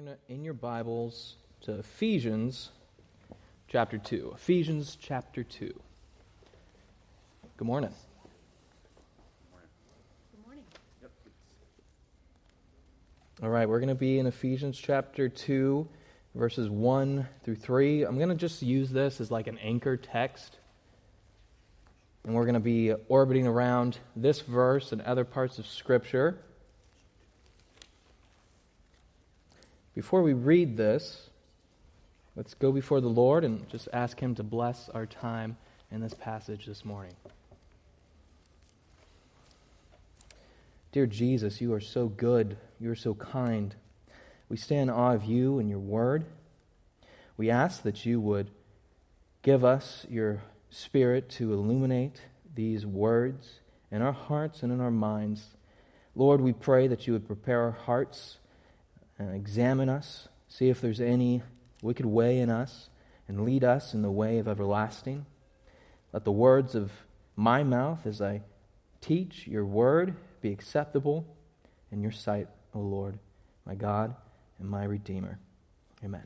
turn in your Bibles to Ephesians chapter 2. Ephesians chapter 2. Good morning. Good morning. Yep. All right, we're going to be in Ephesians chapter 2, verses 1 through 3. I'm going to just use this as like an anchor text. And we're going to be orbiting around this verse and other parts of Scripture. Before we read this, let's go before the Lord and just ask Him to bless our time in this passage this morning. Dear Jesus, you are so good. You are so kind. We stand in awe of you and your word. We ask that you would give us your Spirit to illuminate these words in our hearts and in our minds. Lord, we pray that you would prepare our hearts and examine us, see if there's any wicked way in us, and lead us in the way of everlasting. Let the words of my mouth as I teach your word be acceptable in your sight, O Lord, my God and my Redeemer. Amen.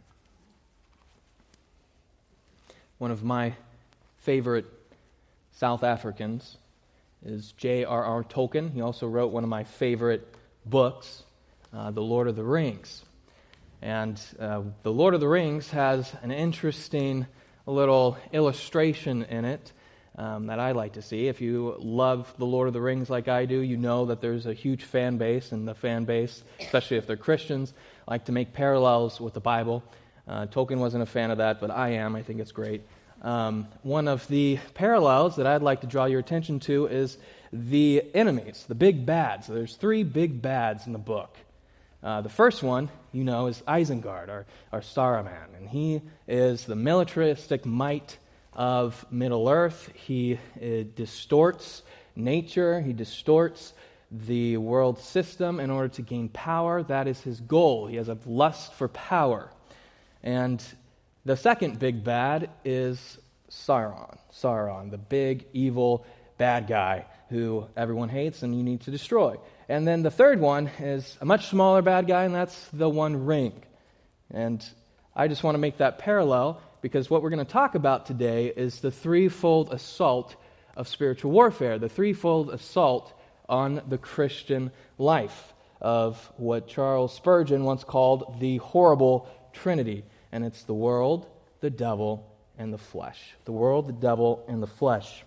One of my favorite South Africans is J.R.R. Tolkien. He also wrote one of my favorite books, The Lord of the Rings. And The Lord of the Rings has an interesting little illustration in it that I like to see. If you love The Lord of the Rings like I do, you know that there's a huge fan base, and the fan base, especially if they're Christians, like to make parallels with the Bible. Tolkien wasn't a fan of that, but I am. I think it's great. One of the parallels that I'd like to draw your attention to is the enemies, the big bads. So there's three big bads in the book. The first one, you know, is Isengard, or Saruman, and he is the militaristic might of Middle-earth. He distorts nature, he distorts the world system in order to gain power. That is his goal. He has a lust for power. And the second big bad is Sauron, the big, evil, bad guy who everyone hates and you need to destroy. And then the third one is a much smaller bad guy, and that's the One Ring. And I just want to make that parallel because what we're going to talk about today is the threefold assault of spiritual warfare, the threefold assault on the Christian life of what Charles Spurgeon once called the horrible Trinity. And it's the world, the devil, and the flesh. The world, the devil, and the flesh.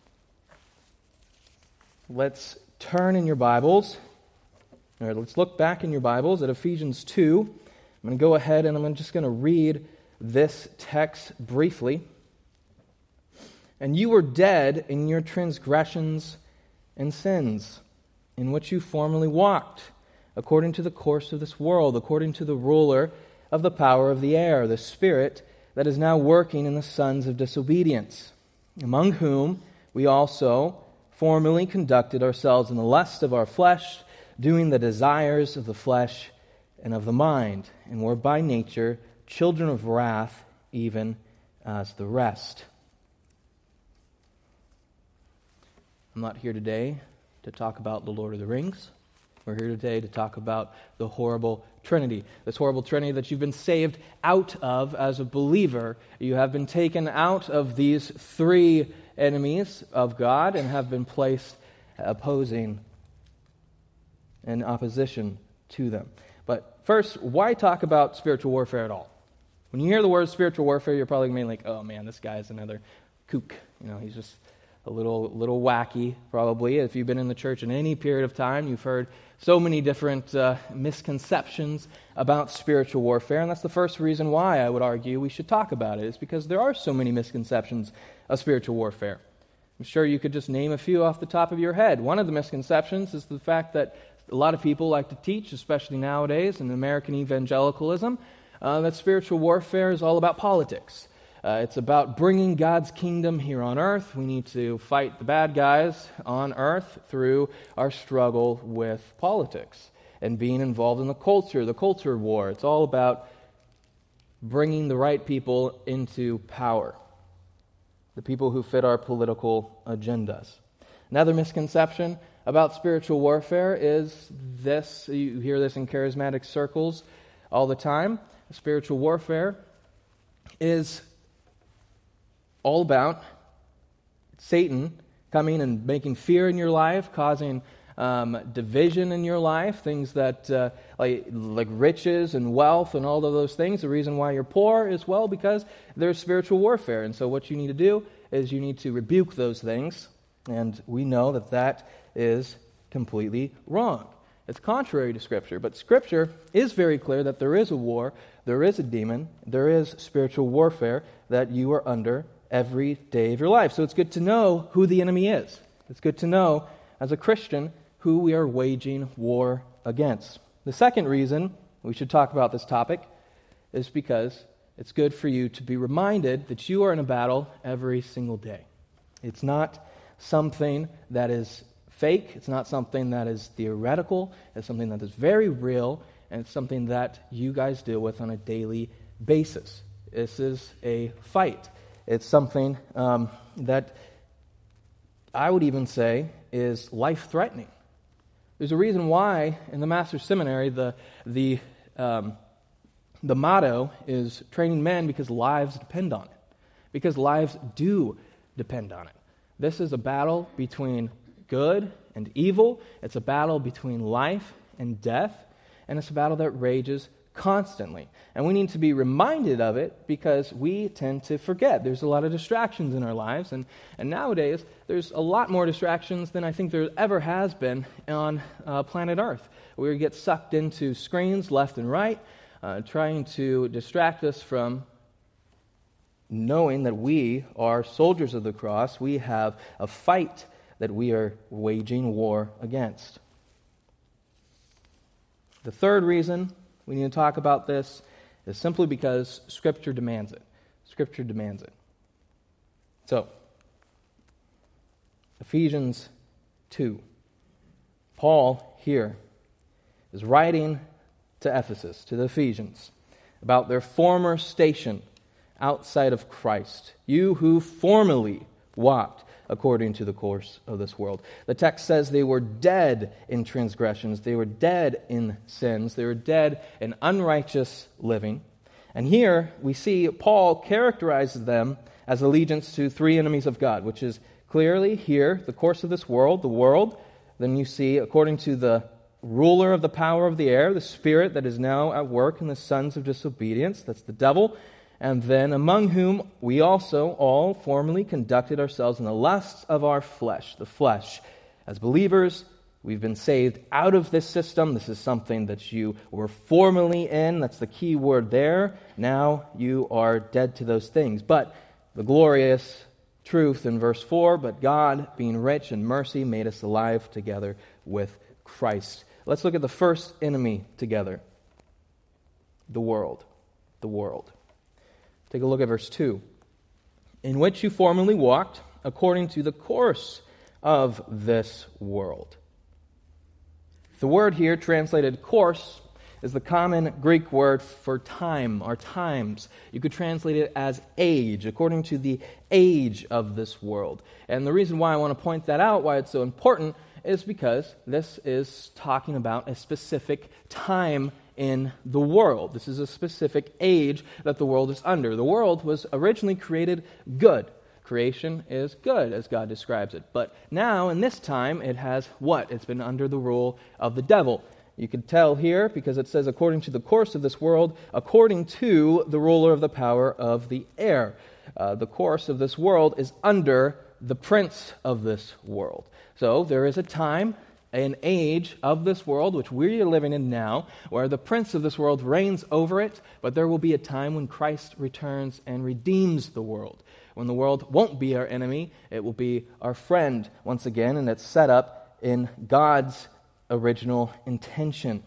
Let's turn in your Bibles, or let's look back in your Bibles at Ephesians 2. I'm going to go ahead and I'm just going to read this text briefly. And you were dead in your transgressions and sins, in which you formerly walked, according to the course of this world, according to the ruler of the power of the air, the spirit that is now working in the sons of disobedience, among whom we also formerly conducted ourselves in the lust of our flesh, doing the desires of the flesh and of the mind, and were by nature children of wrath, even as the rest. I'm not here today to talk about the Lord of the Rings. We're here today to talk about the horrible Trinity. This horrible Trinity that you've been saved out of as a believer. You have been taken out of these three enemies of God and have been placed opposing in opposition to them. But first, why talk about spiritual warfare at all? When you hear the word spiritual warfare, you're probably going to be like, oh man, this guy is another kook. You know, he's just a little wacky, probably. If you've been in the church in any period of time, you've heard so many different misconceptions about spiritual warfare, and that's the first reason why I would argue we should talk about it, is because there are so many misconceptions of spiritual warfare. I'm sure you could just name a few off the top of your head. One of the misconceptions is the fact that a lot of people like to teach, especially nowadays in American evangelicalism, that spiritual warfare is all about politics. It's about bringing God's kingdom here on earth. We need to fight the bad guys on earth through our struggle with politics and being involved in the culture war. It's all about bringing the right people into power, the people who fit our political agendas. Another misconception about spiritual warfare is this, you hear this in charismatic circles all the time. Spiritual warfare is all about Satan coming and making fear in your life, causing division in your life, things that like riches and wealth and all of those things. The reason why you're poor is, well, because there's spiritual warfare. And so what you need to do is you need to rebuke those things. And we know that that is completely wrong. It's contrary to Scripture. But Scripture is very clear that there is a war, there is a demon, there is spiritual warfare that you are under every day of your life. So it's good to know who the enemy is. It's good to know, as a Christian, who we are waging war against. The second reason we should talk about this topic is because it's good for you to be reminded that you are in a battle every single day. It's not something that is fake. It's not something that is theoretical. It's something that is very real, and it's something that you guys deal with on a daily basis. This is a fight. It's something that I would even say is life-threatening. There's a reason why in the Master's Seminary the motto is training men because lives depend on it. Because lives do depend on it. This is a battle between good and evil. It's a battle between life and death. And it's a battle that rages constantly. And we need to be reminded of it because we tend to forget. There's a lot of distractions in our lives. And nowadays, there's a lot more distractions than I think there ever has been on planet Earth. We get sucked into screens left and right, trying to distract us from knowing that we are soldiers of the cross. We have a fight that we are waging war against. The third reason we need to talk about this is simply because Scripture demands it. Scripture demands it. So, Ephesians 2. Paul here is writing to Ephesus, to the Ephesians, about their former station outside of Christ. You who formerly walked according to the course of this world. The text says they were dead in transgressions. They were dead in sins. They were dead in unrighteous living. And here we see Paul characterizes them as allegiance to three enemies of God, which is clearly here the course of this world, the world. Then you see, according to the ruler of the power of the air, the spirit that is now at work in the sons of disobedience, that's the devil. And then among whom we also all formerly conducted ourselves in the lusts of our flesh, the flesh. As believers, we've been saved out of this system. This is something that you were formerly in. That's the key word there. Now you are dead to those things. But the glorious truth in verse 4, but God, being rich in mercy, made us alive together with Christ. Let's look at the first enemy together. The world. The world. Take a look at verse 2. In which you formerly walked according to the course of this world. The word here translated course is the common Greek word for time or times. You could translate it as age, according to the age of this world. And the reason why I want to point that out, why it's so important, is because this is talking about a specific time in the world. This is a specific age that the world is under. The world was originally created good. Creation is good, as God describes it. But now, in this time, it has what? It's been under the rule of the devil. You can tell here, because it says, according to the course of this world, according to the ruler of the power of the air. The course of this world is under the prince of this world. So, there is a time, an age of this world, which we are living in now, where the prince of this world reigns over it, but there will be a time when Christ returns and redeems the world. When the world won't be our enemy, it will be our friend once again, and it's set up in God's original intention.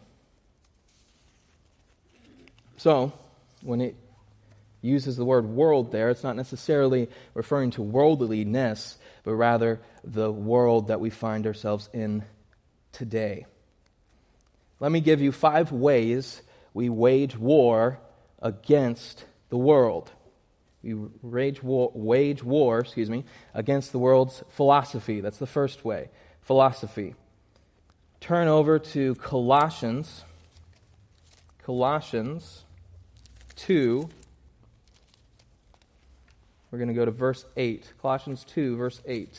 So, when it uses the word world there, it's not necessarily referring to worldliness, but rather the world that we find ourselves in today. Let me give you 5 ways we wage war against the world. We wage war against the world's philosophy. That's the first way. Philosophy. Turn over to Colossians Colossians 2. We're going to go to verse 8. Colossians 2, verse 8.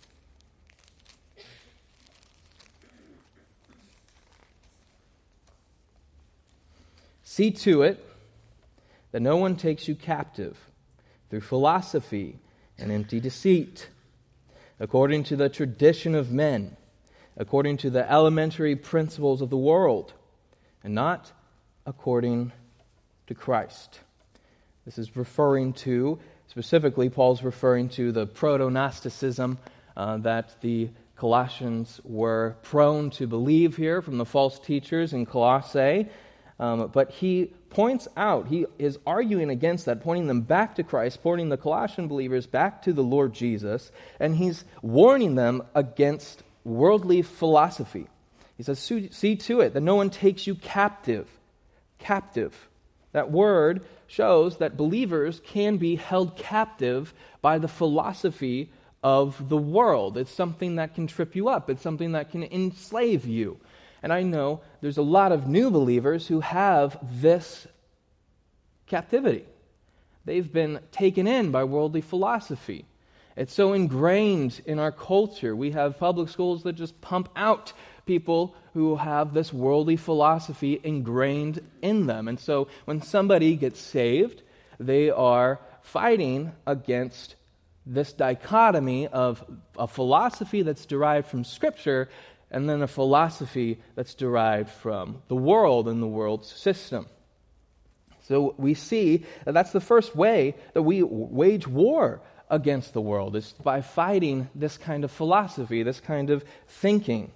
See to it that no one takes you captive through philosophy and empty deceit, according to the tradition of men, according to the elementary principles of the world, and not according to Christ. This is referring to, specifically, Paul's referring to the proto-Gnosticism that the Colossians were prone to believe here from the false teachers in Colossae. But he points out, he is arguing against that, pointing them back to Christ, pointing the Colossian believers back to the Lord Jesus, and he's warning them against worldly philosophy. He says, see to it that no one takes you captive. Captive. That word shows that believers can be held captive by the philosophy of the world. It's something that can trip you up. It's something that can enslave you. And I know there's a lot of new believers who have this captivity. They've been taken in by worldly philosophy. It's so ingrained in our culture. We have public schools that just pump out people who have this worldly philosophy ingrained in them. And so when somebody gets saved, they are fighting against this dichotomy of a philosophy that's derived from Scripture and then a philosophy that's derived from the world and the world's system. So we see that that's the first way that we wage war against the world, is by fighting this kind of philosophy, this kind of thinking.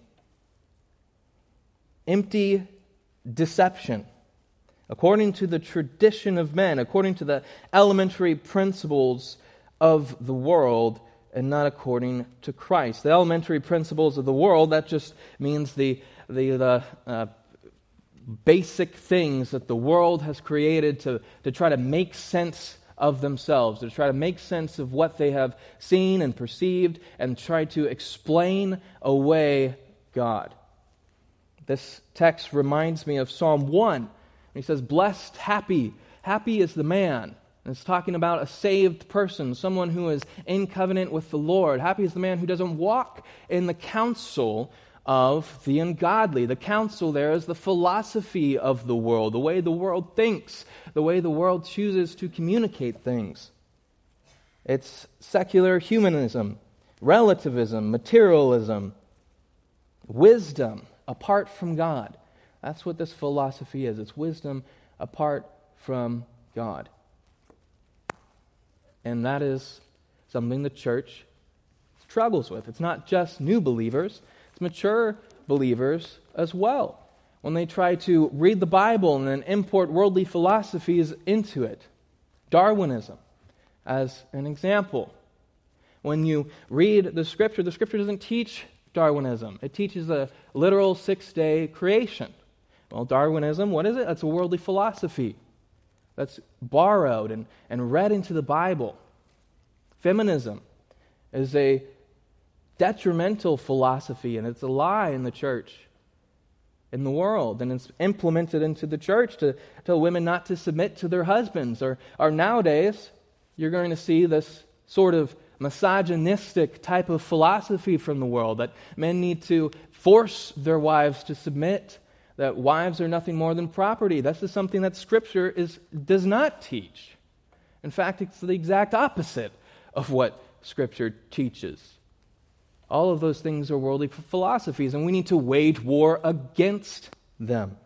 Empty deception. According to the tradition of men, according to the elementary principles of the world, and not according to Christ. The elementary principles of the world, that just means the basic things that the world has created to try to make sense of themselves, to try to make sense of what they have seen and perceived, and try to explain away God. This text reminds me of Psalm 1. He says, blessed, happy is the man. And it's talking about a saved person, someone who is in covenant with the Lord. Happy is the man who doesn't walk in the counsel of the ungodly. The counsel there is the philosophy of the world, the way the world thinks, the way the world chooses to communicate things. It's secular humanism, relativism, materialism, wisdom apart from God. That's what this philosophy is. It's wisdom apart from God. And that is something the church struggles with. It's not just new believers, it's mature believers as well. When they try to read the Bible and then import worldly philosophies into it. Darwinism, as an example. When you read the Scripture doesn't teach Darwinism. It teaches a literal 6-day creation. Well, Darwinism, what is it? That's a worldly philosophy that's borrowed and read into the Bible. Feminism is a detrimental philosophy, and it's a lie in the church, in the world, and it's implemented into the church to tell women not to submit to their husbands. Or nowadays, you're going to see this sort of misogynistic type of philosophy from the world, that men need to force their wives to submit, that wives are nothing more than property. This is something that Scripture does not teach. In fact, it's the exact opposite of what Scripture teaches. All of those things are worldly philosophies, and we need to wage war against them.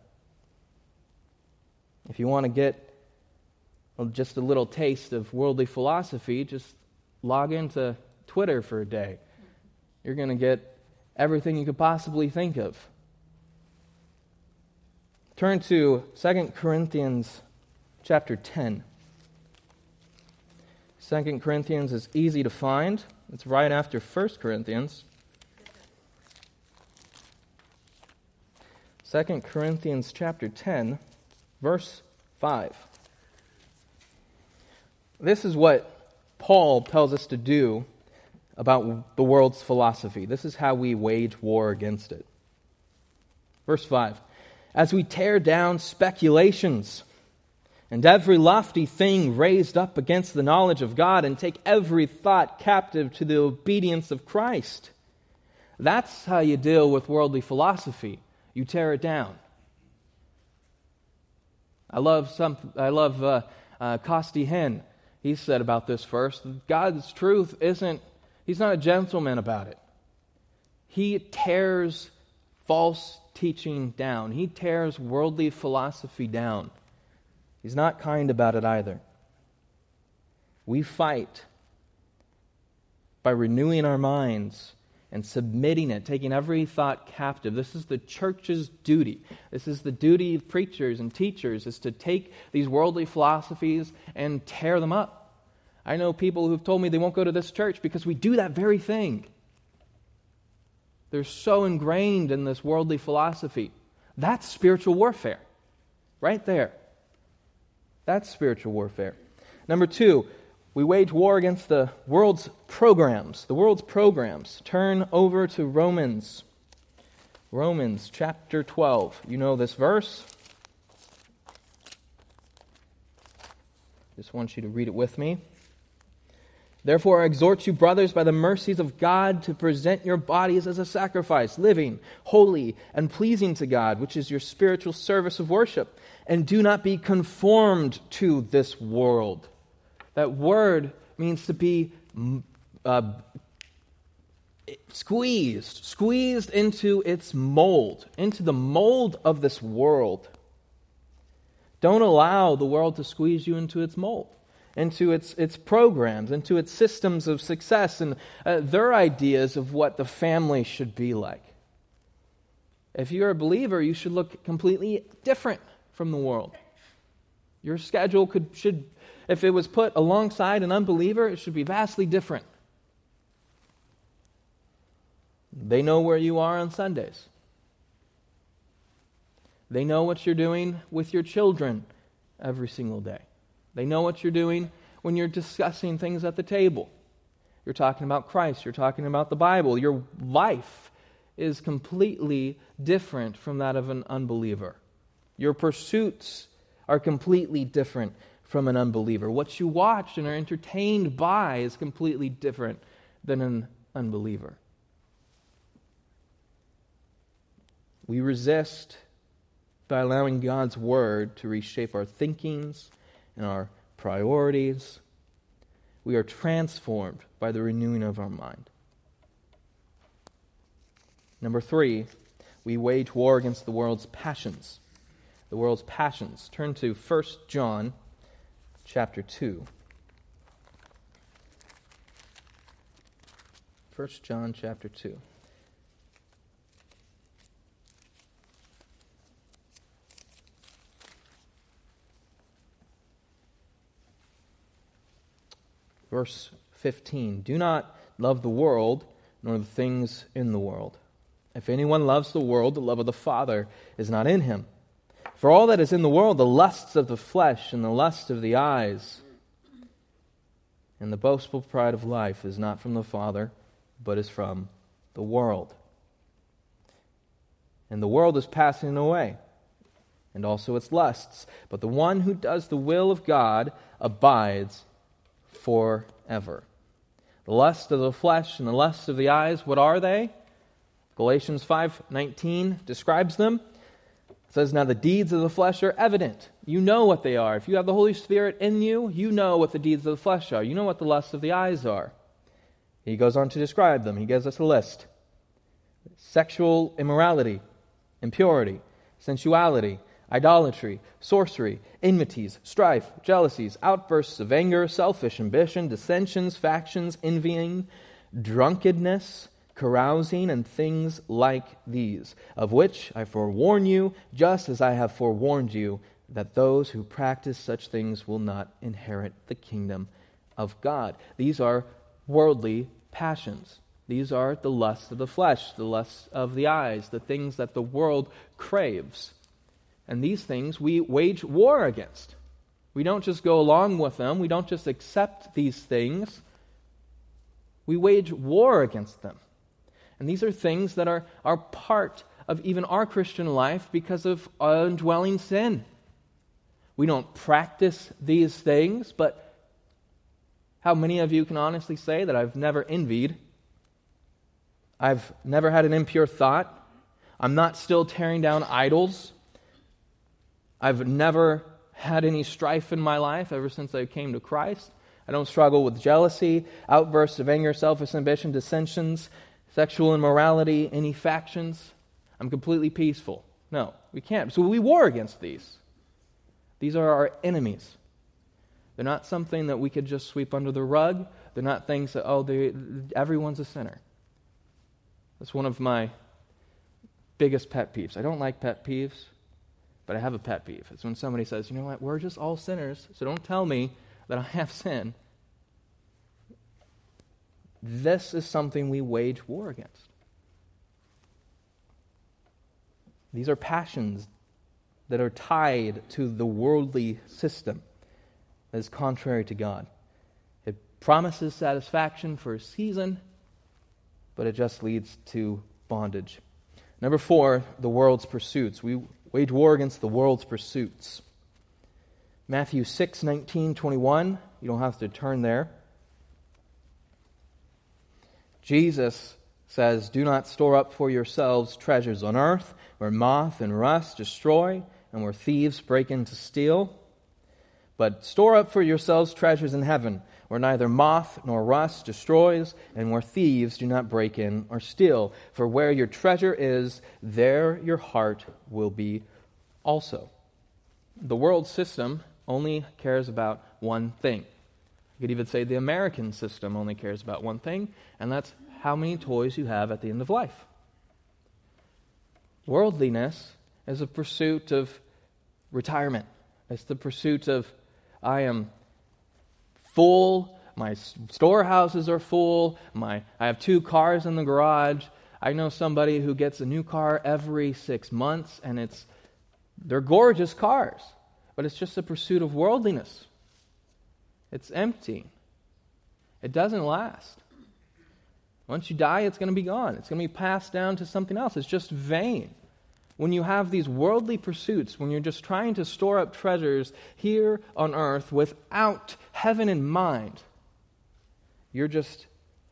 If you want to get just a little taste of worldly philosophy, just log into Twitter for a day. You're going to get everything you could possibly think of. Turn to 2 Corinthians chapter 10. 2 Corinthians is easy to find. It's right after 1 Corinthians. 2 Corinthians chapter 10, verse 5. This is what Paul tells us to do about the world's philosophy. This is how we wage war against it. Verse 5. as we tear down speculations and every lofty thing raised up against the knowledge of God, and take every thought captive to the obedience of Christ. That's how you deal with worldly philosophy. You tear it down. I love Costi Hinn. He said about this verse, God's truth isn't, he's not a gentleman about it. He tears false teaching down. He tears worldly philosophy down. He's not kind about it either. We fight by renewing our minds and submitting it, taking every thought captive. This is the church's duty. This is the duty of preachers and teachers, is to take these worldly philosophies and tear them up. I know people who've told me they won't go to this church because we do that very thing. They're so ingrained in this worldly philosophy. That's spiritual warfare. Right there. That's spiritual warfare. Number 2, we wage war against the world's programs. The world's programs. Turn over to Romans. Romans chapter 12. You know this verse. Just want you to read it with me. Therefore, I exhort you, brothers, by the mercies of God, to present your bodies as a sacrifice, living, holy, and pleasing to God, which is your spiritual service of worship. And do not be conformed to this world. That word means to be squeezed into its mold, into the mold of this world. Don't allow the world to squeeze you into its mold, into its programs, into its systems of success, and their ideas of what the family should be like. If you're a believer, you should look completely different from the world. Your schedule should, if it was put alongside an unbeliever, it should be vastly different. They know where you are on Sundays. They know what you're doing with your children every single day. They know what you're doing when you're discussing things at the table. You're talking about Christ. You're talking about the Bible. Your life is completely different from that of an unbeliever. Your pursuits are completely different from an unbeliever. What you watch and are entertained by is completely different than an unbeliever. We resist by allowing God's Word to reshape our thinkings and our priorities. We are transformed by the renewing of our mind. Number 3, we wage war against the world's passions. The world's passions. Turn to 1 John chapter 2. 1 John chapter 2. Verse 15, do not love the world, nor the things in the world. If anyone loves the world, the love of the Father is not in him. For all that is in the world, the lusts of the flesh and the lust of the eyes, and the boastful pride of life is not from the Father, but is from the world. And the world is passing away, and also its lusts. But the one who does the will of God abides forever. The lust of the flesh and the lust of the eyes, what are they? Galatians 5:19 describes them. It says, now the deeds of the flesh are evident. You know what they are. If you have the Holy Spirit in you, you know what the deeds of the flesh are. You know what the lusts of the eyes are. He goes on to describe them. He gives us a list. Sexual immorality, impurity, sensuality, idolatry, sorcery, enmities, strife, jealousies, outbursts of anger, selfish ambition, dissensions, factions, envying, drunkenness, carousing, and things like these, of which I forewarn you, just as I have forewarned you, that those who practice such things will not inherit the kingdom of God. These are worldly passions. These are the lusts of the flesh, the lusts of the eyes, the things that the world craves. And these things we wage war against. We don't just go along with them. We don't just accept these things. We wage war against them. And these are things that are part of even our Christian life because of indwelling sin. We don't practice these things, but how many of you can honestly say that I've never envied? I've never had an impure thought. I'm not still tearing down idols. I've never had any strife in my life ever since I came to Christ. I don't struggle with jealousy, outbursts of anger, selfish ambition, dissensions, sexual immorality, any factions. I'm completely peaceful. No, we can't. So we war against these. These are our enemies. They're not something that we could just sweep under the rug. They're not things that, everyone's a sinner. That's one of my biggest pet peeves. I don't like pet peeves, but I have a pet peeve. It's when somebody says, you know what, we're just all sinners, so don't tell me that I have sin. This is something we wage war against. These are passions that are tied to the worldly system that is contrary to God. It promises satisfaction for a season, but it just leads to bondage. Number 4, the world's pursuits. We wage war against the world's pursuits. Matthew 6:19-21. You don't have to turn there. Jesus says, "Do not store up for yourselves treasures on earth, where moth and rust destroy, and where thieves break in to steal. But store up for yourselves treasures in heaven, where neither moth nor rust destroys, and where thieves do not break in or steal. For where your treasure is, there your heart will be also." The world system only cares about one thing. You could even say the American system only cares about one thing, and that's how many toys you have at the end of life. Worldliness is a pursuit of retirement. It's the pursuit of, I am full, my storehouses are full, I have 2 cars in the garage. I know somebody who gets a new car every 6 months, and they're gorgeous cars, but it's just a pursuit of worldliness. It's empty. It doesn't last. Once you die, it's going to be gone. It's going to be passed down to something else. It's just vain. When you have these worldly pursuits, when you're just trying to store up treasures here on earth without heaven in mind, you're just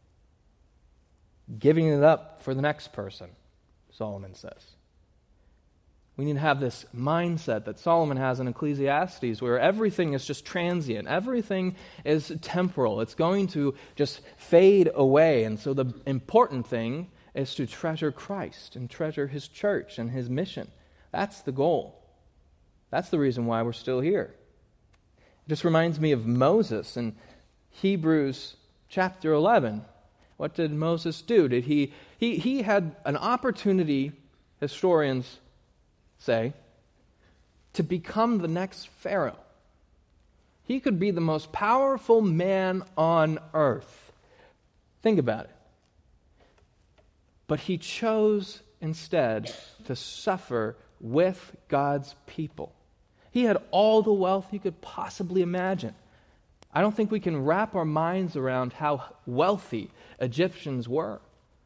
giving it up for the next person, Solomon says. We need to have this mindset that Solomon has in Ecclesiastes, where everything is just transient. Everything is temporal. It's going to just fade away. And so the important thing is to treasure Christ and treasure His church and His mission. That's the goal. That's the reason why we're still here. It just reminds me of Moses in Hebrews chapter 11. What did Moses do? He had an opportunity, historians say, to become the next Pharaoh. He could be the most powerful man on earth. Think about it. But he chose instead to suffer with God's people. He had all the wealth he could possibly imagine. I don't think we can wrap our minds around how wealthy Egyptians were.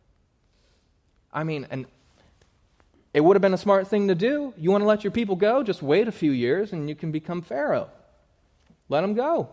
I mean, and it would have been a smart thing to do. You want to let your people go? Just wait a few years and you can become Pharaoh. Let them go.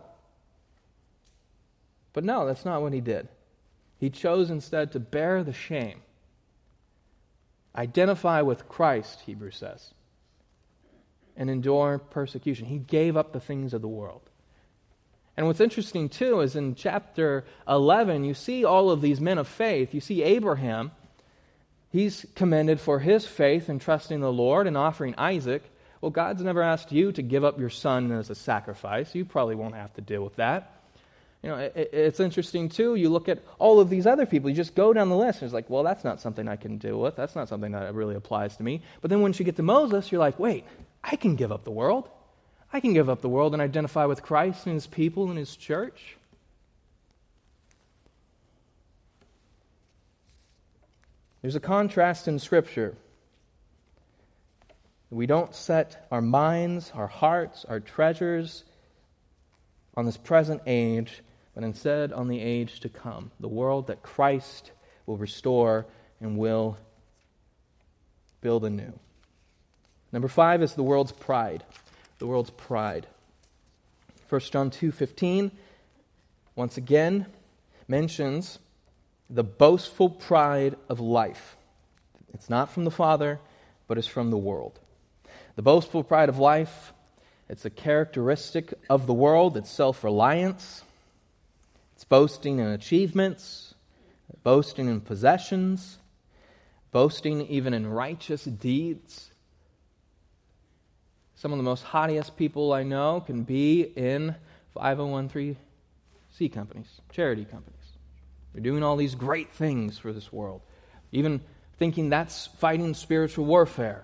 But no, that's not what he did. He chose instead to bear the shame. Identify with Christ, Hebrews says, and endure persecution. He gave up the things of the world. And what's interesting, too, is in chapter 11, you see all of these men of faith. You see Abraham. He's commended for his faith in trusting the Lord and offering Isaac. Well, God's never asked you to give up your son as a sacrifice. You probably won't have to deal with that. You know, it's interesting, too. You look at all of these other people. You just go down the list, and it's like, well, that's not something I can deal with. That's not something that really applies to me. But then once you get to Moses, you're like, wait, I can give up the world. I can give up the world and identify with Christ and His people and His church. There's a contrast in Scripture. We don't set our minds, our hearts, our treasures on this present age, but instead on the age to come, the world that Christ will restore and will build anew. Number 5 is the world's pride. The world's pride. 1 John 2:15, once again, mentions the boastful pride of life. It's not from the Father, but it's from the world. The boastful pride of life, it's a characteristic of the world. It's self-reliance. It's boasting in achievements, boasting in possessions, boasting even in righteous deeds. Some of the most haughtiest people I know can be in 501(c) companies, charity companies. They're doing all these great things for this world, even thinking that's fighting spiritual warfare.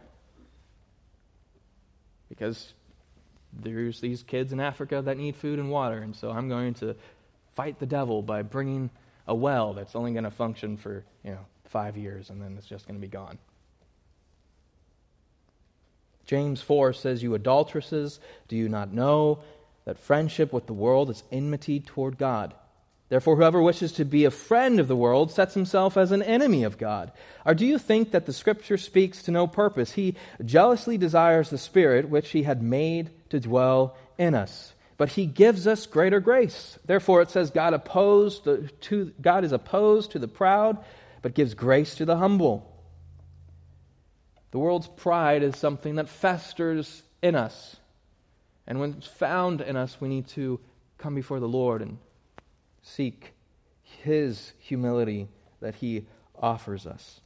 Because there's these kids in Africa that need food and water, and so I'm going to fight the devil by bringing a well that's only going to function for 5 years, and then it's just going to be gone. James 4 says, "You adulteresses, do you not know that friendship with the world is enmity toward God? Therefore, whoever wishes to be a friend of the world sets himself as an enemy of God. Or do you think that the Scripture speaks to no purpose? He jealously desires the Spirit which He had made to dwell in us. But He gives us greater grace. Therefore, it says, God is opposed to the proud, but gives grace to the humble." The world's pride is something that festers in us. And when it's found in us, we need to come before the Lord and seek His humility that He offers us.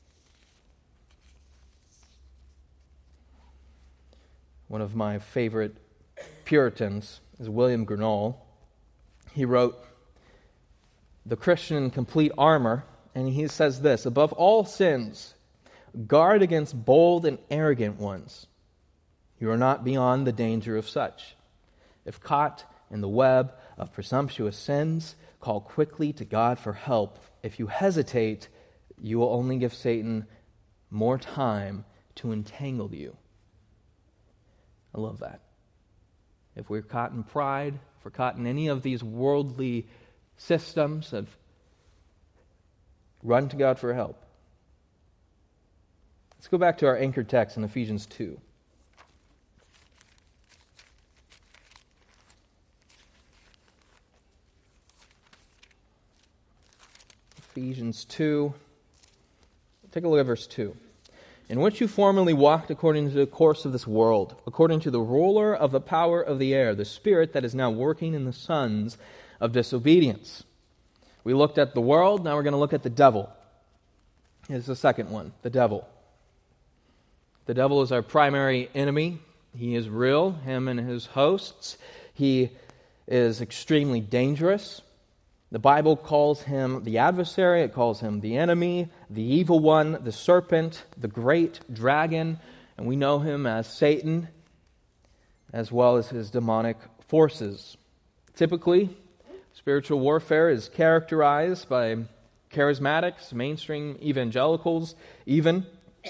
One of my favorite Puritans is William Gurnall. He wrote The Christian in Complete Armor, and he says this: "Above all sins, guard against bold and arrogant ones. You are not beyond the danger of such. If caught in the web of presumptuous sins, call quickly to God for help. If you hesitate, you will only give Satan more time to entangle you." I love that. If we're caught in pride, if we're caught in any of these worldly systems, run to God for help. Let's go back to our anchor text in Ephesians 2. Ephesians 2. Take a look at verse 2. "In which you formerly walked according to the course of this world, according to the ruler of the power of the air, the spirit that is now working in the sons of disobedience." We looked at the world, now we're going to look at the devil. Here's the second one, the devil. The devil is our primary enemy. He is real, him and his hosts. He is extremely dangerous. The Bible calls him the adversary, it calls him the enemy, the evil one, the serpent, the great dragon, and we know him as Satan, as well as his demonic forces. Typically, spiritual warfare is characterized by charismatics, mainstream evangelicals, even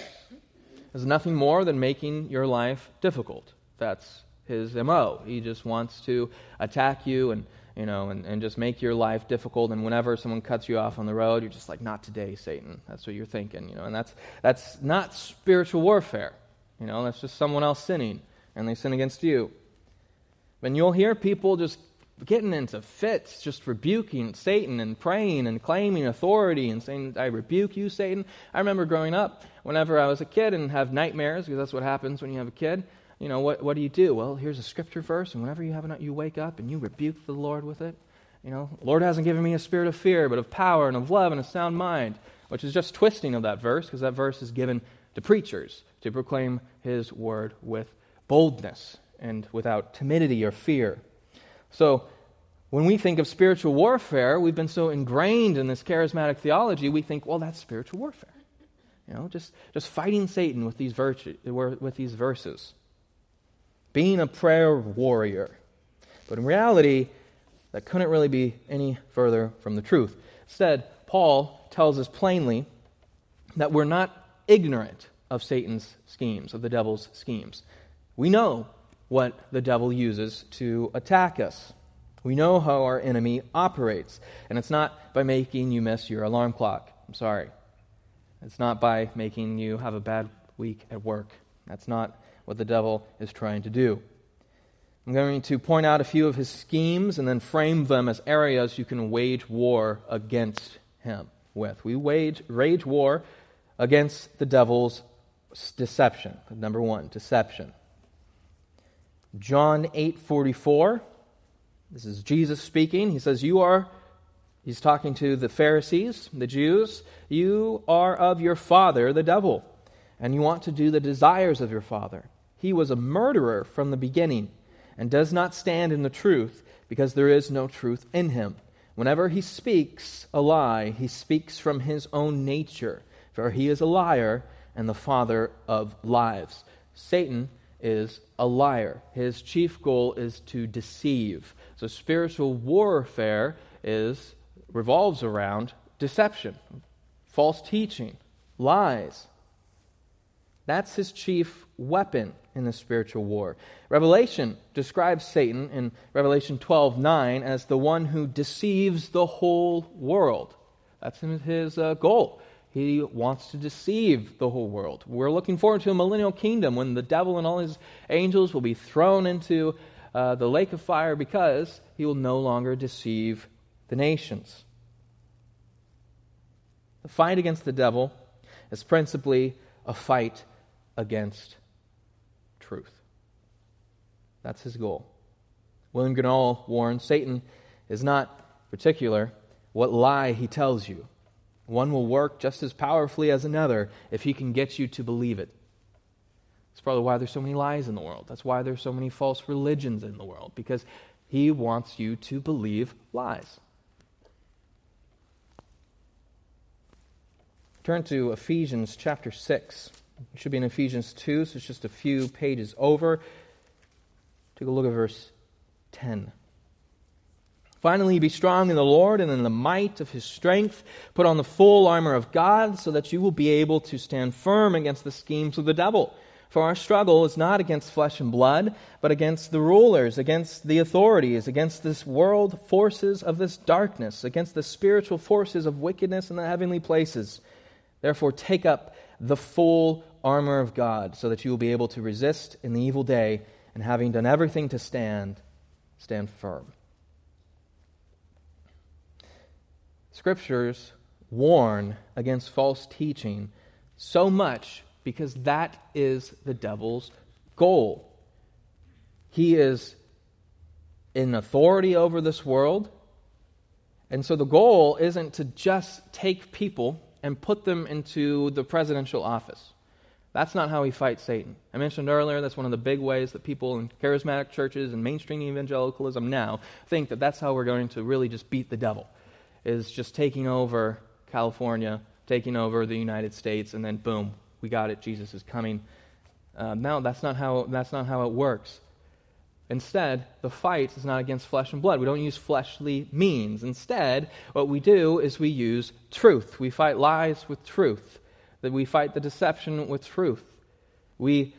as nothing more than making your life difficult. That's his MO. He just wants to attack you and just make your life difficult. And whenever someone cuts you off on the road, you're just like, "Not today, Satan." That's what you're thinking, And that's not spiritual warfare. That's just someone else sinning, and they sin against you. And you'll hear people just getting into fits, just rebuking Satan and praying and claiming authority and saying, "I rebuke you, Satan." I remember growing up, whenever I was a kid and have nightmares, because that's what happens when you have a kid. What do you do? Well, here's a scripture verse, and whenever you have you wake up and you rebuke the Lord with it. Lord hasn't given me a spirit of fear, but of power and of love and a sound mind, which is just twisting of that verse, because that verse is given to preachers to proclaim His word with boldness and without timidity or fear. So, when we think of spiritual warfare, we've been so ingrained in this charismatic theology, we think, well, that's spiritual warfare. Just fighting Satan with these verses. Being a prayer warrior. But in reality, that couldn't really be any further from the truth. Instead, Paul tells us plainly that we're not ignorant of Satan's schemes, of the devil's schemes. We know what the devil uses to attack us. We know how our enemy operates. And it's not by making you miss your alarm clock. I'm sorry. It's not by making you have a bad week at work. That's not what the devil is trying to do. I'm going to point out a few of his schemes and then frame them as areas you can wage war against him with. We wage war against the devil's deception. Number one, deception. John 8:44. This is Jesus speaking. He says, he's talking to the Pharisees, the Jews, you are of your father, the devil, and you want to do the desires of your father. He was a murderer from the beginning and does not stand in the truth because there is no truth in him. Whenever he speaks a lie, he speaks from his own nature, for he is a liar and the father of lies. Satan is a liar. His chief goal is to deceive. So spiritual warfare revolves around deception, false teaching, lies. That's his chief weapon in the spiritual war. Revelation describes Satan in Revelation 12:9 as the one who deceives the whole world. That's his goal. He wants to deceive the whole world. We're looking forward to a millennial kingdom when the devil and all his angels will be thrown into the lake of fire because he will no longer deceive the nations. The fight against the devil is principally a fight against truth. That's his goal. William Gurnall warns Satan is not particular what lie he tells you. One will work just as powerfully as another if he can get you to believe it. That's probably why there's so many lies in the world. That's why there's so many false religions in the world, because he wants you to believe lies. Turn to Ephesians chapter 6. It should be in Ephesians 2, so it's just a few pages over. Take a look at verse 10. Finally, be strong in the Lord and in the might of his strength. Put on the full armor of God so that you will be able to stand firm against the schemes of the devil. For our struggle is not against flesh and blood, but against the rulers, against the authorities, against this world forces of this darkness, against the spiritual forces of wickedness in the heavenly places. Therefore, take up the full armor of God so that you will be able to resist in the evil day, and having done everything to stand firm. Scriptures warn against false teaching so much because that is the devil's goal. He is in authority over this world, and so the goal isn't to just take people and put them into the presidential office. That's not how we fight Satan. I mentioned earlier that's one of the big ways that people in charismatic churches and mainstream evangelicalism now think that that's how we're going to really just beat the devil, is just taking over California, taking over the United States, and then boom, we got it, Jesus is coming. No, that's not how it works. Instead, the fight is not against flesh and blood. We don't use fleshly means. Instead, what we do is we use truth. We fight lies with truth. That we fight the deception with truth. We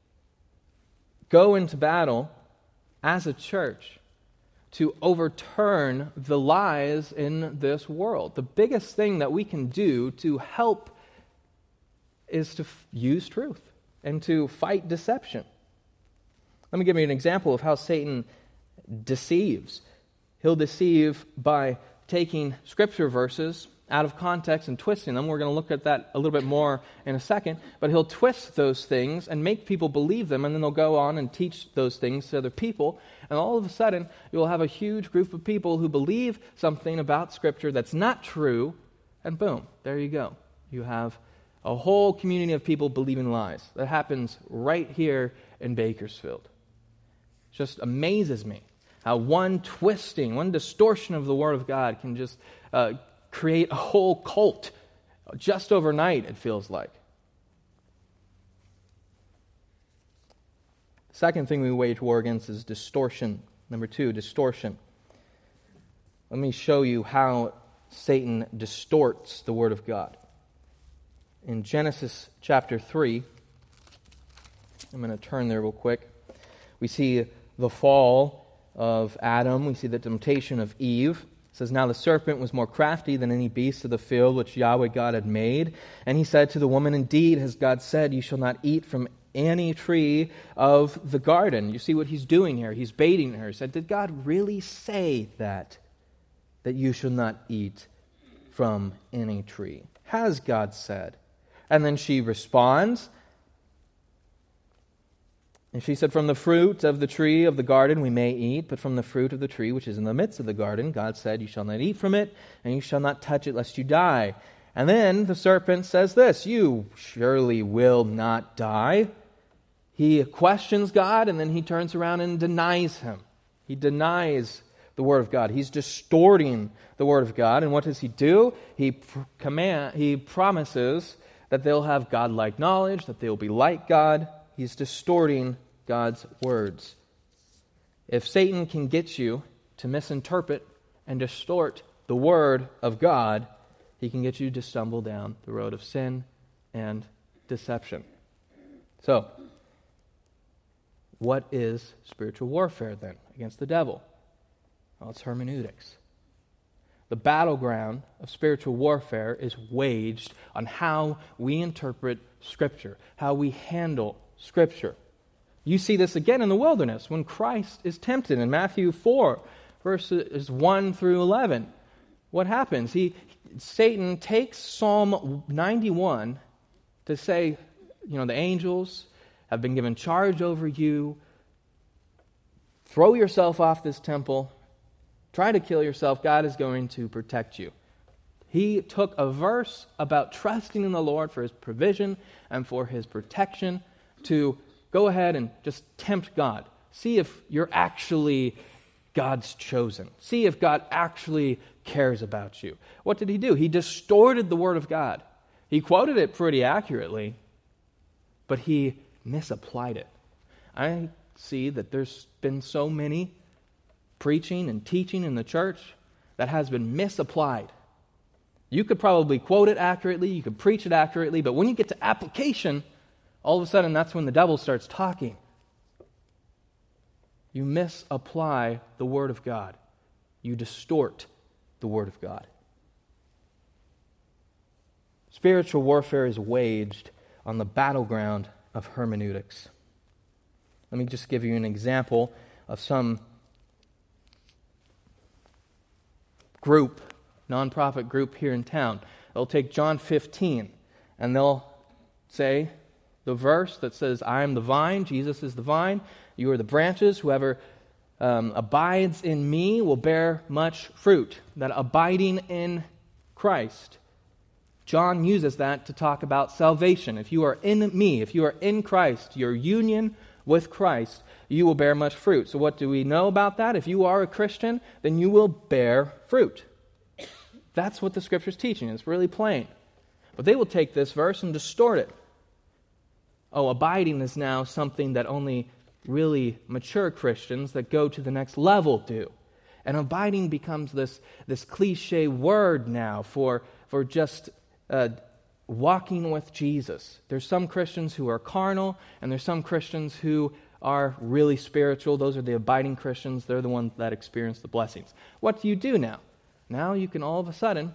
go into battle as a church to overturn the lies in this world. The biggest thing that we can do to help is to use truth and to fight deception. Let me give you an example of how Satan deceives. He'll deceive by taking scripture verses out of context and twisting them. We're going to look at that a little bit more in a second. But he'll twist those things and make people believe them, and then they'll go on and teach those things to other people. And all of a sudden, you'll have a huge group of people who believe something about Scripture that's not true, and boom, there you go. You have a whole community of people believing lies. That happens right here in Bakersfield. It just amazes me how one twisting, one distortion of the Word of God can just create a whole cult just overnight, it feels like. The second thing we wage war against is distortion. Number 2, distortion. Let me show you how Satan distorts the Word of God. In Genesis chapter 3, I'm going to turn there real quick. We see the fall of Adam. We see the temptation of Eve. It says, "Now the serpent was more crafty than any beast of the field which Yahweh God had made. And he said to the woman, Indeed, has God said, you shall not eat from any tree of the garden." You see what he's doing here. He's baiting her. He said, did God really say that you shall not eat from any tree? Has God said? And then she responds, and she said, "From the fruit of the tree of the garden we may eat, but from the fruit of the tree which is in the midst of the garden, God said, you shall not eat from it, and you shall not touch it, lest you die." And then the serpent says this, "You surely will not die." He questions God, and then he turns around and denies him. He denies the Word of God. He's distorting the Word of God. And what does he do? He promises that they'll have God-like knowledge, that they'll be like God. He's distorting God's words. If Satan can get you to misinterpret and distort the Word of God, he can get you to stumble down the road of sin and deception. So, what is spiritual warfare then against the devil? Well, it's hermeneutics. The battleground of spiritual warfare is waged on how we interpret Scripture, how we handle Scripture. You see this again in the wilderness when Christ is tempted in Matthew 4, verses 1 through 11. What happens? Satan takes Psalm 91 to say, the angels have been given charge over you. Throw yourself off this temple. Try to kill yourself. God is going to protect you. He took a verse about trusting in the Lord for His provision and for His protection to go ahead and just tempt God. See if you're actually God's chosen. See if God actually cares about you. What did he do? He distorted the Word of God. He quoted it pretty accurately, but he misapplied it. I see that there's been so many preaching and teaching in the church that has been misapplied. You could probably quote it accurately, you could preach it accurately, but when you get to application, all of a sudden that's when the devil starts talking. You misapply the Word of God. You distort the Word of God. Spiritual warfare is waged on the battleground of hermeneutics. Let me just give you an example of some group, nonprofit group here in town. They'll take John 15 and they'll say the verse that says, "I am the vine, Jesus is the vine, you are the branches, whoever abides in me will bear much fruit." That abiding in Christ. John uses that to talk about salvation. If you are in me, if you are in Christ, your union with Christ, you will bear much fruit. So what do we know about that? If you are a Christian, then you will bear fruit. That's what the Scripture's teaching. It's really plain. But they will take this verse and distort it. Oh, abiding is now something that only really mature Christians that go to the next level do. And abiding becomes this cliche word now for just walking with Jesus. There's some Christians who are carnal, and there's some Christians who are really spiritual. Those are the abiding Christians. They're the ones that experience the blessings. What do you do now? Now you can all of a sudden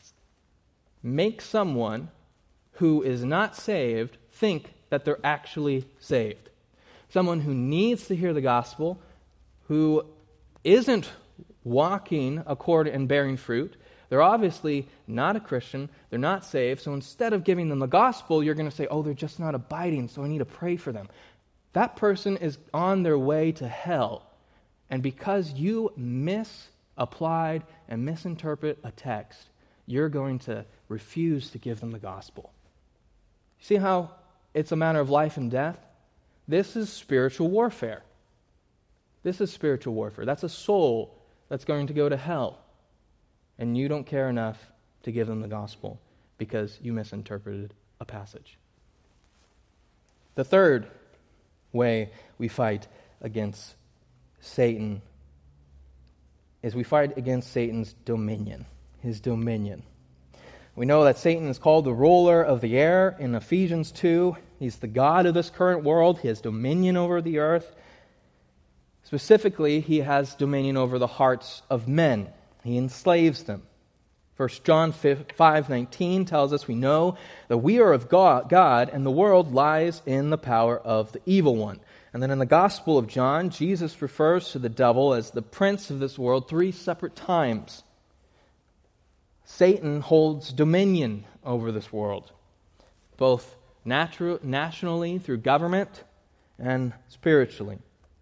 make someone who is not saved think that they're actually saved. Someone who needs to hear the gospel, who isn't walking according and bearing fruit. They're obviously not a Christian. They're not saved. So instead of giving them the gospel, you're going to say, oh, they're just not abiding, so I need to pray for them. That person is on their way to hell. And because you misapplied and misinterpret a text, you're going to refuse to give them the gospel. See how it's a matter of life and death? This is spiritual warfare. This is spiritual warfare. That's a soul that's going to go to hell. And you don't care enough to give them the gospel because you misinterpreted a passage. The third way we fight against Satan is we fight against Satan's dominion, his dominion. We know that Satan is called the ruler of the air in Ephesians 2. He's the god of this current world. He has dominion over the earth. Specifically, he has dominion over the hearts of men. He enslaves them. 1 John 5:19 tells us we know that we are of God and the world lies in the power of the evil one. And then in the Gospel of John, Jesus refers to the devil as the prince of this world 3 separate times. Satan holds dominion over this world, both nationally through government and spiritually.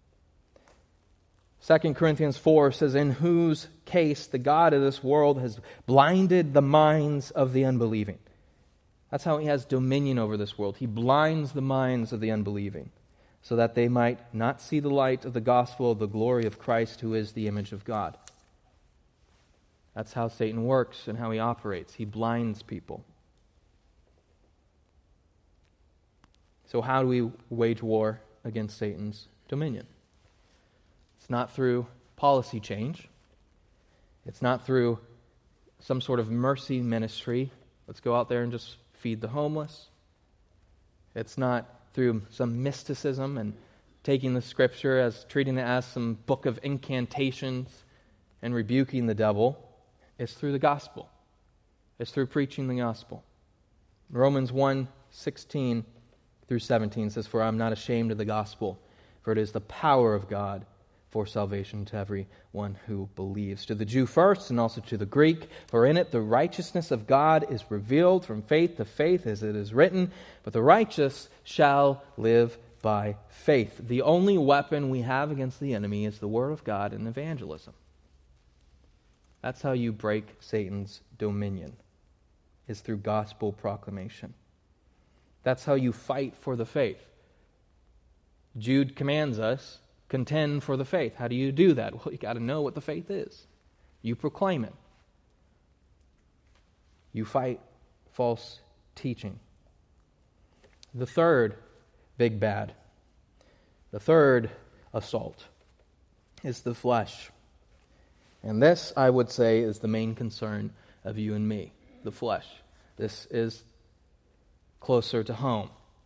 2 Corinthians 4 says, in whose case the God of this world has blinded the minds of the unbelieving. That's how he has dominion over this world. He blinds the minds of the unbelieving so that they might not see the light of the gospel of the glory of Christ, who is the image of God. That's how Satan works and how he operates. He blinds people. So how do we wage war against Satan's dominion? It's not through policy change. It's not through some sort of mercy ministry. Let's go out there and just feed the homeless. It's not through some mysticism and taking the Scripture as treating it as some book of incantations and rebuking the devil. It's through the gospel. It's through preaching the gospel. Romans 1:16 through 17 says, for I am not ashamed of the gospel, for it is the power of God for salvation to everyone who believes, to the Jew first and also to the Greek. For in it the righteousness of God is revealed from faith to faith, as it is written, but the righteous shall live by faith. The only weapon we have against the enemy is the Word of God and evangelism. That's how you break Satan's dominion, is through gospel proclamation. That's how you fight for the faith. Jude commands us, contend for the faith. How do you do that? Well, you got to know what the faith is. You proclaim it. You fight false teaching. The third big bad, the third assault, is the flesh. And this, I would say, is the main concern of you and me, the flesh. This is closer to home.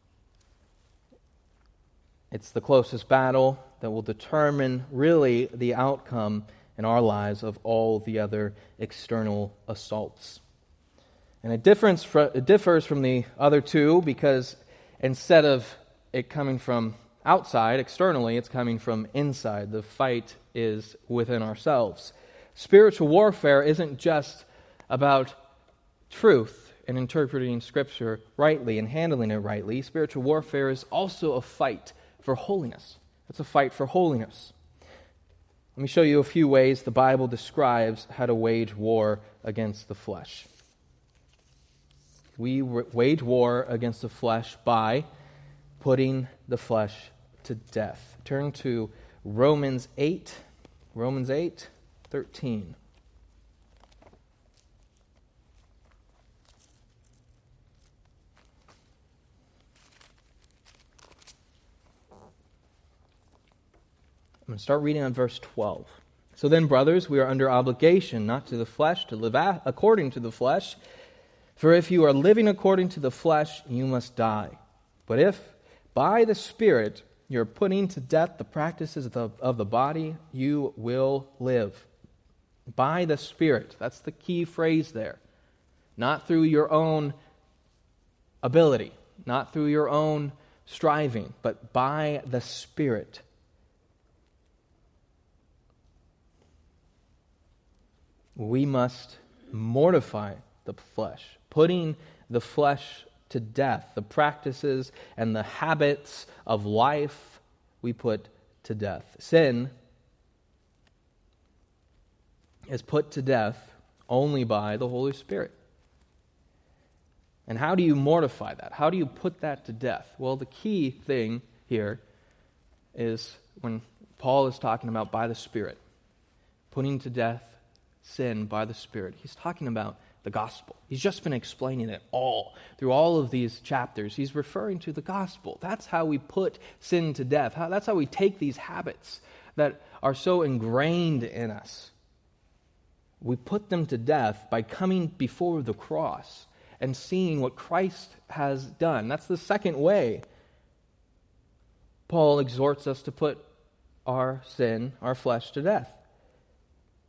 It's the closest battle that will determine really the outcome in our lives of all the other external assaults. And it differs from the other two because instead of it coming from outside, externally, it's coming from inside. The fight is within ourselves. Spiritual warfare isn't just about truth and interpreting Scripture rightly and handling it rightly. Spiritual warfare is also a fight for holiness. It's a fight for holiness. Let me show you a few ways the Bible describes how to wage war against the flesh. We wage war against the flesh by putting the flesh to death. Turn to Romans 8:13. I'm going to start reading on verse 12. So then, brothers, we are under obligation, not to the flesh, to live according to the flesh. For if you are living according to the flesh, you must die. But if by the Spirit you are putting to death the practices of the body, you will live. By the Spirit. That's the key phrase there. Not through your own ability, not through your own striving, but by the Spirit. We must mortify the flesh, putting the flesh to death. The practices and the habits of life we put to death. Sin is put to death only by the Holy Spirit. And how do you mortify that? How do you put that to death? Well, the key thing here is when Paul is talking about by the Spirit, putting to death sin by the Spirit. He's talking about the gospel. He's just been explaining it all. Through all of these chapters, he's referring to the gospel. That's how we put sin to death. That's how we take these habits that are so ingrained in us. We put them to death by coming before the cross and seeing what Christ has done. That's the second way Paul exhorts us to put our sin, our flesh, to death.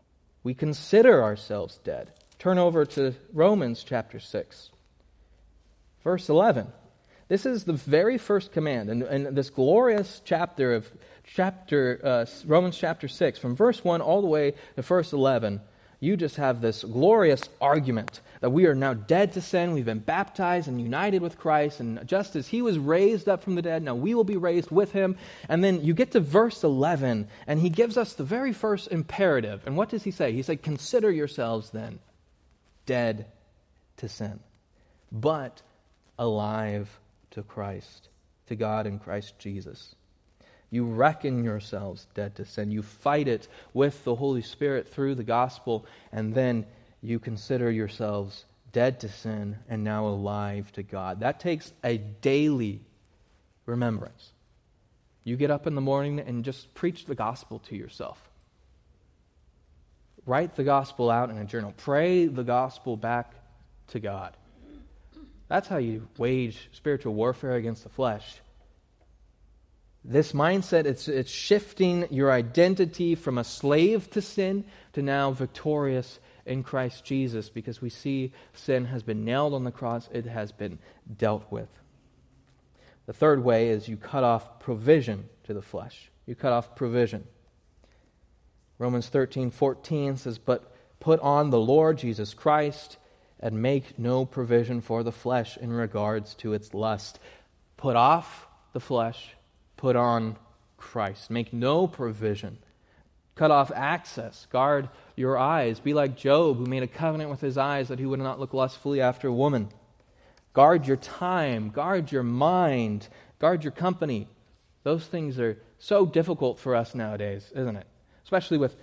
We consider ourselves dead. Turn over to Romans chapter 6, verse 11. This is the very first command in this glorious chapter of Romans chapter 6, from verse 1 all the way to verse 11. You just have this glorious argument that we are now dead to sin. We've been baptized and united with Christ, and just as he was raised up from the dead, now we will be raised with him. And then you get to verse 11, and he gives us the very first imperative. And what does he say? He said, consider yourselves then dead to sin, but alive to Christ, to God in Christ Jesus. You reckon yourselves dead to sin. You fight it with the Holy Spirit through the gospel, and then you consider yourselves dead to sin and now alive to God. That takes a daily remembrance. You get up in the morning and just preach the gospel to yourself. Write the gospel out in a journal. Pray the gospel back to God. That's how you wage spiritual warfare against the flesh. This mindset, it's shifting your identity from a slave to sin to now victorious in Christ Jesus, because we see sin has been nailed on the cross. It has been dealt with. The third way is you cut off provision to the flesh. You cut off provision. Romans 13:14 says, but put on the Lord Jesus Christ and make no provision for the flesh in regards to its lust. Put off the flesh. Put on Christ. Make no provision. Cut off access. Guard your eyes. Be like Job, who made a covenant with his eyes that he would not look lustfully after a woman. Guard your time. Guard your mind. Guard your company. Those things are so difficult for us nowadays, isn't it? Especially with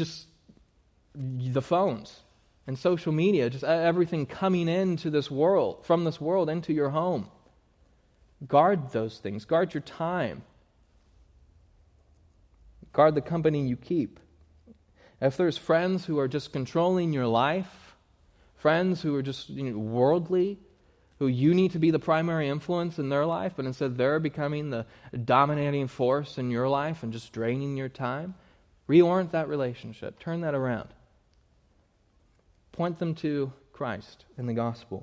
the phones and social media, just everything coming into this world, from this world into your home. Guard those things. Guard your time. Guard the company you keep. If there's friends who are just controlling your life, friends who are just worldly, who you need to be the primary influence in their life, but instead they're becoming the dominating force in your life and just draining your time, reorient that relationship. Turn that around. Point them to Christ in the gospel.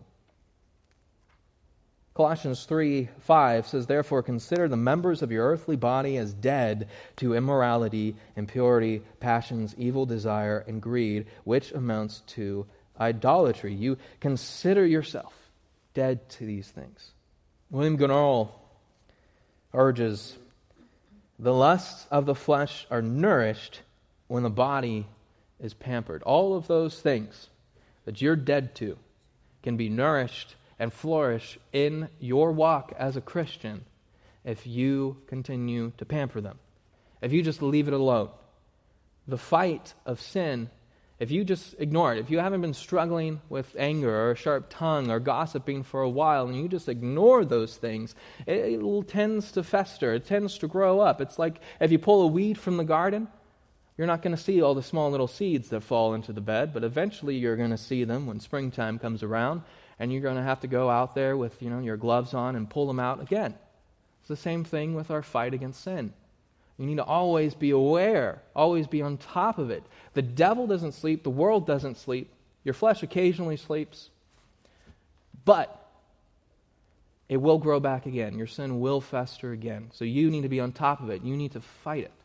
Colossians 3:5 says, therefore consider the members of your earthly body as dead to immorality, impurity, passions, evil desire, and greed, which amounts to idolatry. You consider yourself dead to these things. William Goodall urges, the lusts of the flesh are nourished when the body is pampered. All of those things that you're dead to can be nourished and flourish in your walk as a Christian if you continue to pamper them. If you just leave it alone. The fight of sin, if you just ignore it, if you haven't been struggling with anger or a sharp tongue or gossiping for a while and you just ignore those things, it tends to fester. It tends to grow up. It's like if you pull a weed from the garden, you're not going to see all the small little seeds that fall into the bed, but eventually you're going to see them when springtime comes around. And you're going to have to go out there with, your gloves on and pull them out again. It's the same thing with our fight against sin. You need to always be aware, always be on top of it. The devil doesn't sleep, the world doesn't sleep, your flesh occasionally sleeps, but it will grow back again. Your sin will fester again. So you need to be on top of it. You need to fight it.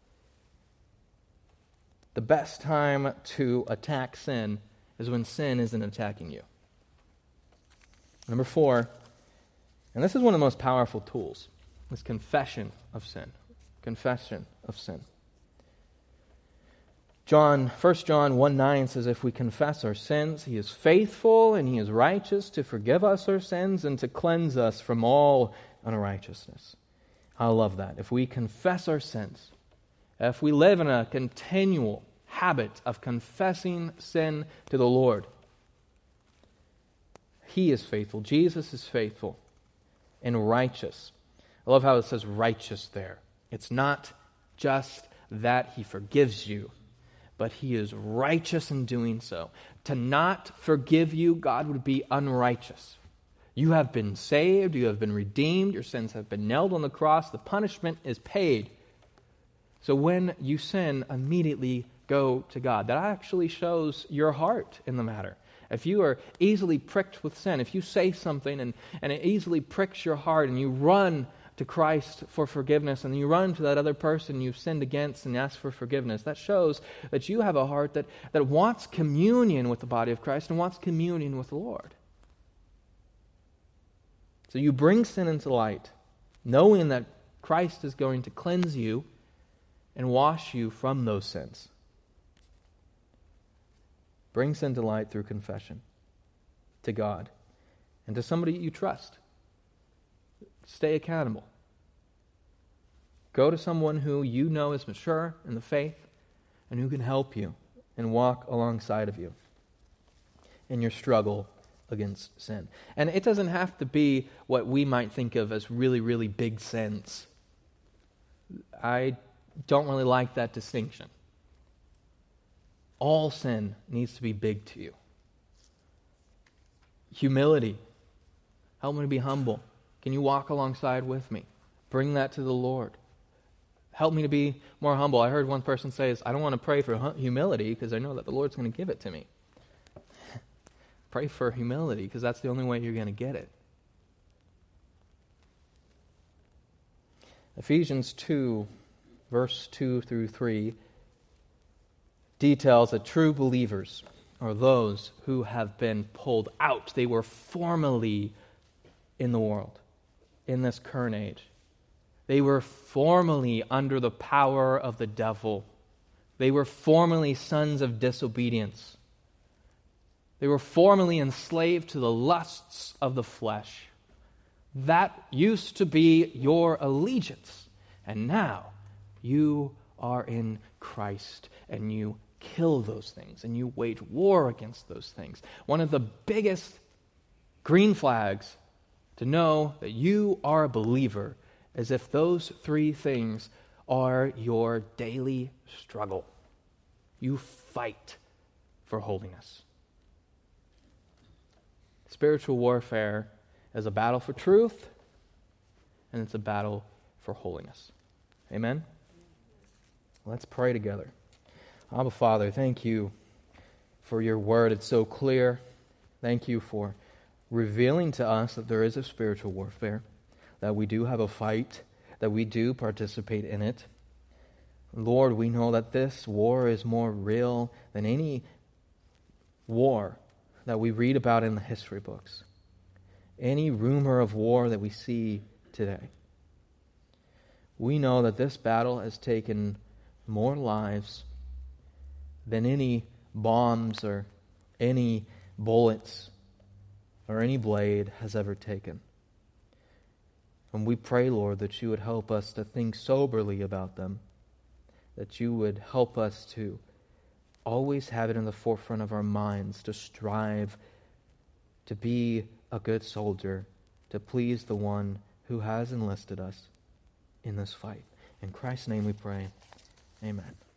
The best time to attack sin is when sin isn't attacking you. Number 4, and this is one of the most powerful tools, is confession of sin. Confession of sin. 1 John 1:9 says, if we confess our sins, he is faithful and he is righteous to forgive us our sins and to cleanse us from all unrighteousness. I love that. If we confess our sins, if we live in a continual habit of confessing sin to the Lord, he is faithful. Jesus is faithful and righteous. I love how it says righteous there. It's not just that he forgives you, but he is righteous in doing so. To not forgive you, God would be unrighteous. You have been saved, you have been redeemed, your sins have been nailed on the cross, the punishment is paid. So when you sin, immediately go to God. That actually shows your heart in the matter. If you are easily pricked with sin, if you say something and it easily pricks your heart and you run to Christ for forgiveness and you run to that other person you've sinned against and ask for forgiveness, that shows that you have a heart that wants communion with the body of Christ and wants communion with the Lord. So you bring sin into light, knowing that Christ is going to cleanse you and wash you from those sins. Bring sin to light through confession to God and to somebody you trust. Stay accountable. Go to someone who you know is mature in the faith and who can help you and walk alongside of you in your struggle against sin. And it doesn't have to be what we might think of as really, really big sins. I don't really like that distinction. All sin needs to be big to you. Humility. Help me to be humble. Can you walk alongside with me? Bring that to the Lord. Help me to be more humble. I heard one person say, I don't want to pray for humility because I know that the Lord's going to give it to me. Pray for humility because that's the only way you're going to get it. Ephesians 2, verse 2 through 3, details that true believers are those who have been pulled out. They were formerly in the world, in this current age. They were formerly under the power of the devil. They were formerly sons of disobedience. They were formerly enslaved to the lusts of the flesh. That used to be your allegiance. And now you are in Christ and you kill those things and you wage war against those things. One of the biggest green flags to know that you are a believer is if those three things are your daily struggle. You fight for holiness. Spiritual warfare is a battle for truth, and it's a battle for holiness. Amen? Let's pray together. Abba, Father, thank you for your word. It's so clear. Thank you for revealing to us that there is a spiritual warfare, that we do have a fight, that we do participate in it. Lord, we know that this war is more real than any war that we read about in the history books. Any rumor of war that we see today. We know that this battle has taken more lives than any bombs or any bullets or any blade has ever taken. And we pray, Lord, that you would help us to think soberly about them, that you would help us to always have it in the forefront of our minds, to strive to be a good soldier, to please the one who has enlisted us in this fight. In Christ's name we pray. Amen.